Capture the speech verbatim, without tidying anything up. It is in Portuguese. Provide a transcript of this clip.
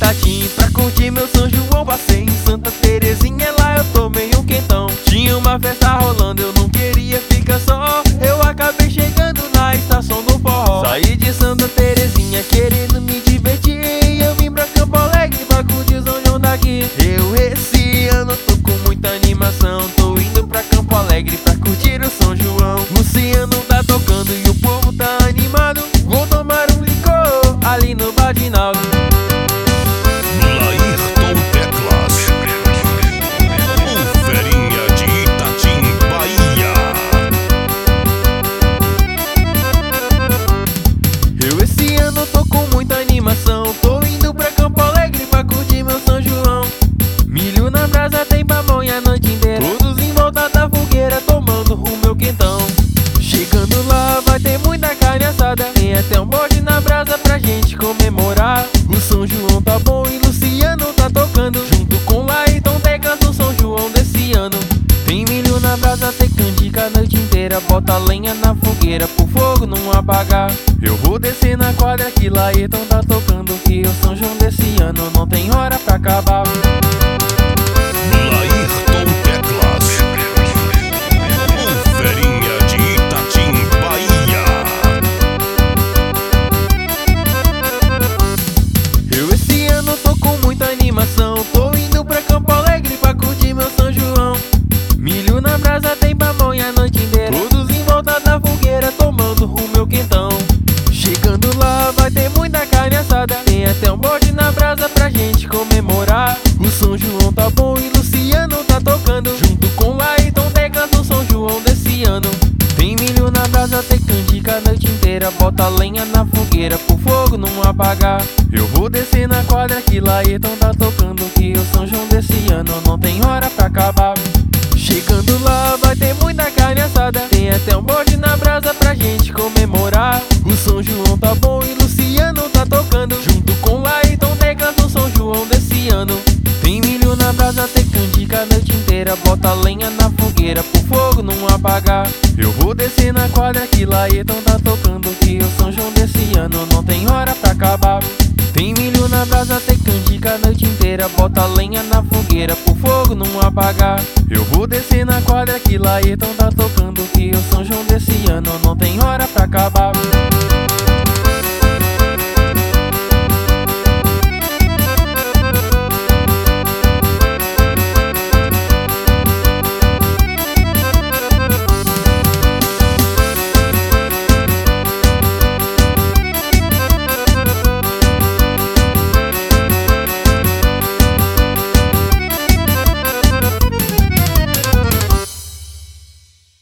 Itatim pra curtir meu São João. Passei em Santa Terezinha, lá eu tomei um quentão. Tinha uma festa rolando, eu não queria ficar só. Eu acabei chegando na estação do forró. Saí de Santa Terezinha querendo me divertir, e eu vim pra Campo Alegre pra curtir o São João daqui. Eu esse ano tô com muita animação, tô indo pra Campo Alegre pra curtir o São João. Luciano tá tocando e o povo tá animado. Vou tomar um licor ali no Badinaldo. Laírton Teclas, o Ferinha de Itatim, Bahia. Eu esse ano tô com muita animação, tô indo pra Campo Alegre pra curtir meu São João. Milho na brasa, tem pamonha a noite inteira, todos em volta da fogueira tomando o meu quentão. Chegando lá vai ter muita carne assada, tem até um bode na brasa pra gente comemorar. O São João tá bom e Luciano tá tocando, junto com Laírton Teclas no São João desse ano. Tem milho na brasa, tem canjica a noite inteira, bota lenha na fogueira pro fogo não apagar. Eu vou descer na quadra que Laírton tá tocando, que o São João desse ano não tem hora pra acabar. Laírton Teclas, o Ferinha de Itatim, Bahia. Eu esse ano tô com muita animação, tô indo pra Campo Alegre pra curtir meu São João. Milho na brasa, tem pamonha a noite inteira, todos em volta da fogueira tomando o meu quentão. Chegando lá vai ter muita carne assada, tem até um bode na brasa pra gente comemorar. O São João tá bom e Luciano tá tocando, junto com Laírton Teclas no São João desse ano. Tem milho na brasa, tem canjica a noite inteira, bota lenha na fogueira pro fogo não apagar. Eu vou descer na quadra que Laírton tá tocando, que o São João desse ano não tem hora pra acabar. Chegando lá vai ter muita carne assada, tem até um bode na brasa pra gente comemorar. O São João tá bom e Luciano tá tocando, junto com Laírton Teclas no São João desse ano. Tem milho na brasa, tem canjica a noite inteira, bota lenha na fogueira pro fogo não apagar. Eu vou descer na quadra que Laírton tá tocando, que o São João desse ano não tem hora pra acabar. Tem milho na brasa, tem canjica a noite inteira, bota lenha na fogueira pro fogo não apagar. Eu vou descer na quadra que Laírton tá tocando, que o São João desse ano não tem hora pra acabar.